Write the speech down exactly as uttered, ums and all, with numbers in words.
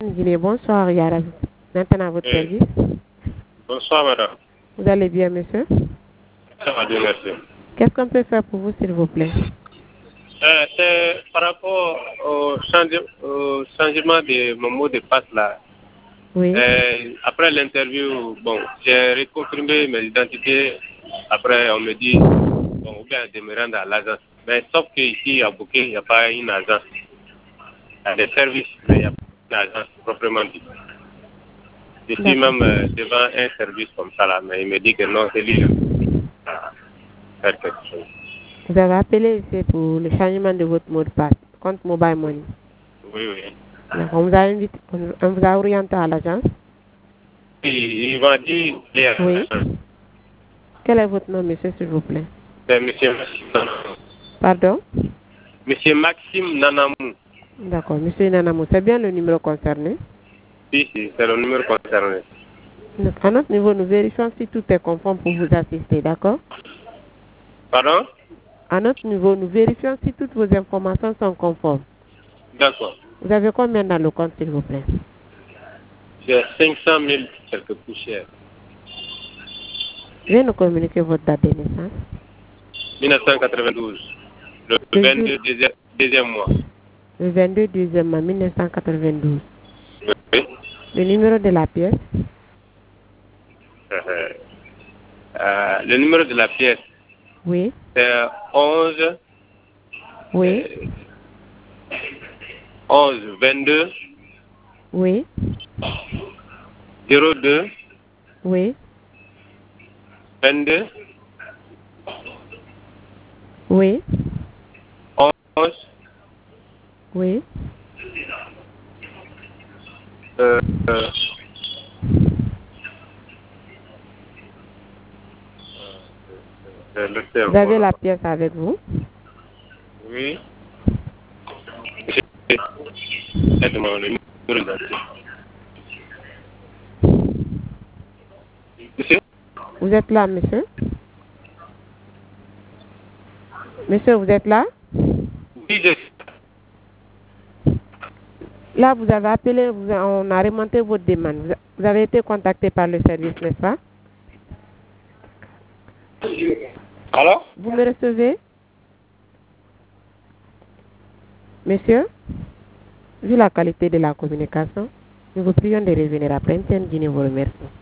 Guinée, bonsoir Yara. Maintenant à votre Oui. service. Bonsoir, madame. Vous allez bien, monsieur? Ça va, Dieu merci. Qu'est-ce qu'on peut faire pour vous, s'il vous plaît? Euh, c'est par rapport au, change, au changement de mon mot de passe là. Oui. Euh, après l'interview, bon, j'ai reconfirmé mes identités. Après, on me dit, bon, ou bien de me rendre à l'agence. Mais sauf qu'ici, à Bouquet, il n'y a pas une agence. Il y a des services, mais il n'y a pas une agence proprement dit. Je suis D'accord. même euh, devant un service comme ça là, mais il me dit que non, c'est lui. Faire quelque chose. Vous avez appelé ici pour le changement de votre mot de passe, compte Mobile Money. Oui, oui. D'accord. On vous a invité, on vous a orienté à l'agence? Il, il m'a dit, Oui. Quel est votre nom, monsieur, s'il vous plaît? c'est monsieur Maxime Nanamou. Pardon? Monsieur Maxime Nanamou. D'accord. Monsieur Nanamou, c'est bien le numéro concerné? Si, si, c'est le numéro concerné. Donc, à notre niveau, nous vérifions si tout est conforme pour vous assister, d'accord? Pardon? À notre niveau, nous vérifions si toutes vos informations sont conformes. D'accord. Vous avez combien dans le compte, s'il vous plaît? J'ai cinq cent mille quelques poussières. Veuillez nous communiquer votre date de naissance. mille neuf cent quatre-vingt-douze. Le Le vingt-deux jour- deuxième, deuxième mois. Le vingt-deux deuxième mai mille neuf cent quatre-vingt-douze. Oui. Le numéro de la pièce? Euh, euh, le numéro de la pièce, Oui. c'est onze, Oui. euh, onze, vingt-deux, Oui. zéro deux, Oui. vingt-deux, Oui. onze, Oui. euh, euh, euh, le terme, Vous avez voilà. la pièce avec vous? Oui. Aide-moi, le numéro d'identité. Monsieur? Vous êtes là, monsieur? Monsieur, vous êtes là? Oui, je... Là, vous avez appelé, vous a- on a remonté votre demande. Vous a- vous avez été contacté par le service, n'est-ce pas? Alors? Vous me recevez? Monsieur, vu la qualité de la communication, nous vous prions de revenir après. N T N Guinée vous remercie.